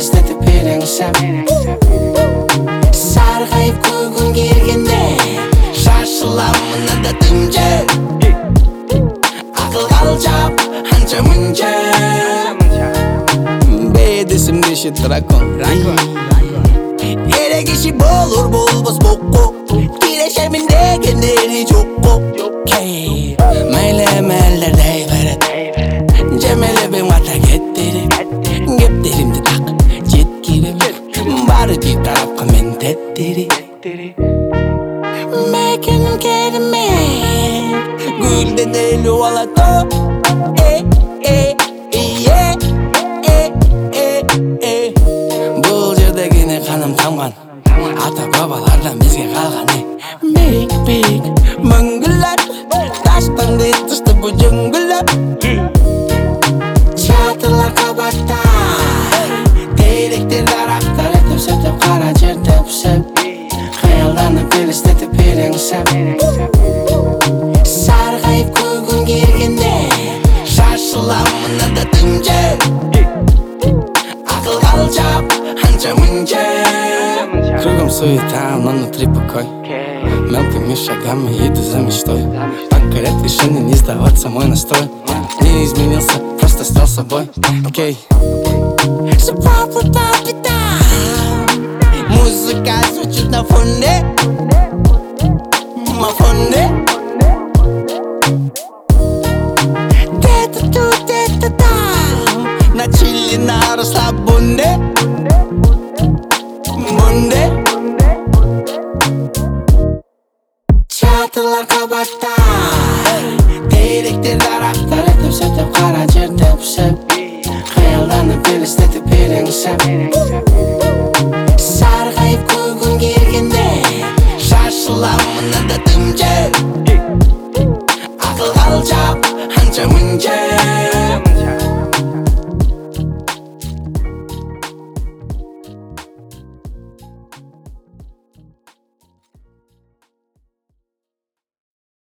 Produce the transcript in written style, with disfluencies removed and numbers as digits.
елестетіп беріңсіп сарғайып күн келгенде шашыламын анда түнде ақыл қалжап анша мұнша бедесімде ше дракон ерегеші болур болбос бокко тирешермин дегендери жокко майлы эмелер дей берет жемелебең ата кептеримди так жеткирем баары бир тарапка мен теттири мекеним керемет гүлден элүү алато бул жердегине каным тамган ата бабалардан бизге калган бейик мөңгүлөр таштан тышты бу жөңгүлөр чатырлар кабатта теректер дарактар өтүп кара жер төпсөп кыялданып елестетип береңсеп саргайып күн келгенде шашыламын анда түнде акыл калжап анча мынча кругом суета, но внутри покой. Мелкими шагами иду за мечтой. Покорять решение, не сдаваться мой настрой. Не изменился, просто стал собой. Окей. Музыка звучит на фоне. На фоне. Где-то тут, где-то там. На чили, на расслабоне. Çatılar kabatta Terектер дарактар өтүп кара жер төпсөп кыялданып елестетип береңсеп саргайып күн келгенде шашыламын анда түнде акыл калжап анча мынча